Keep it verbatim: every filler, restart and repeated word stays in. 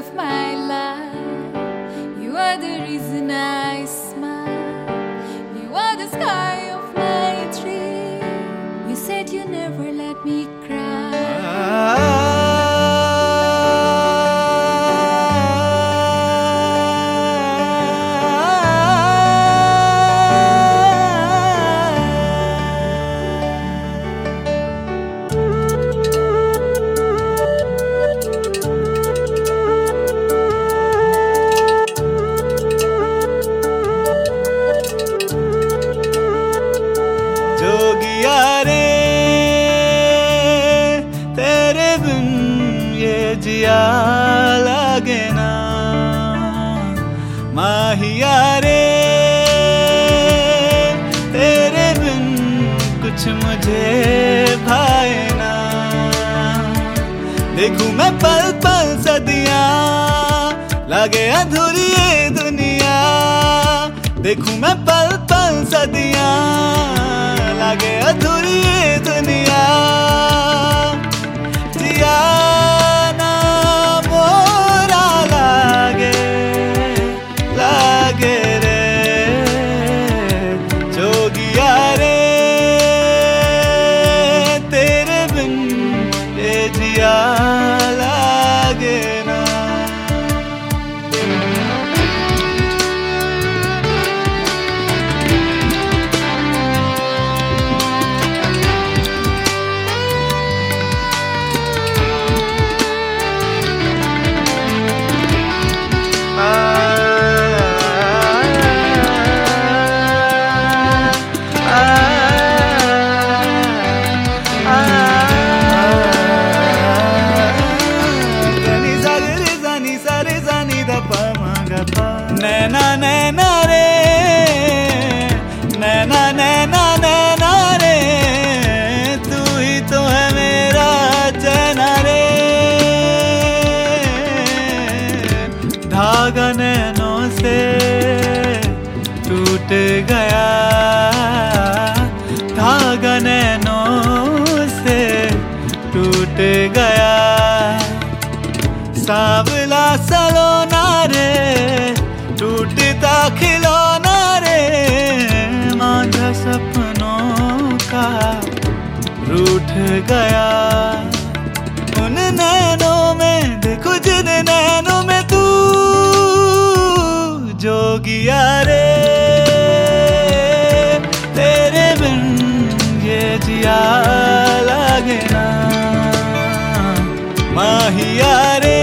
of my life. You are the reason I smile. You are the sky of my dream. You said you never let me cry. जोगिया रे तेरे बिन ये जिया लगे ना, माहिया रे तेरे बिन कुछ मुझे भाए ना। देखूं मैं पल पल सदियां, लगे अधूरी ये दुनिया। देखूं मैं पल पल सदियां, लागे अधूरी ये दुनिया। जिया ना मोरा लागे, लागे रे जोगिया रे तेरे बिन ये जिया लागे ना। नैना नैना रे, नैना नैना नैना रे, तू ही तो है मेरा चैना रे। धागा नैनों से टूट गया, धागा नैनों से टूट गया। सांवला सलोना रे, टूटता खिलौना रे, मांझा सपनों का रूठ गया। उन नैनों में देखो जिन नैनों में तू जोगिया रे तेरे बिन ये जिया लगे ना, माहिया रे